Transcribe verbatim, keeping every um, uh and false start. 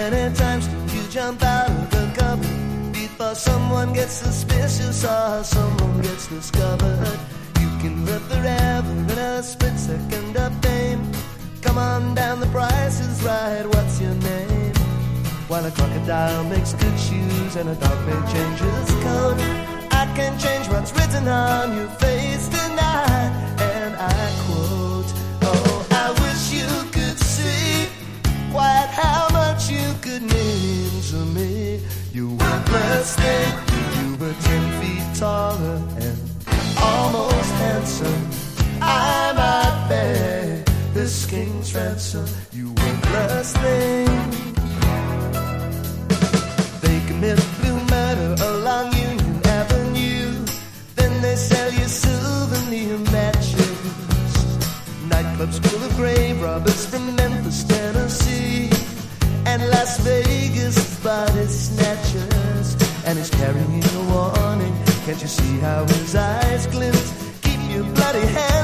many times did you jump out of the cupboard before someone gets suspicious or someone gets discovered? You can live forever in a split second of fame. Come on down, the price is right, what's your name? While a crocodile makes good shoes and a dog may change his coat, I can change what's written on your face tonight. And I quote, oh, I wish you could see quite how much you could mean to me. You were blessed, you were ten feet taller and almost handsome. I might pay this king's ransom. You were blessed thing. They commit blue murder along Union Avenue. Then they sell you souvenir matches. Nightclubs full of grave robbers from Memphis, Tennessee, and Las Vegas body snatchers. And he's carrying a warning. Can't you see how his eyes glint? Keep your bloody hands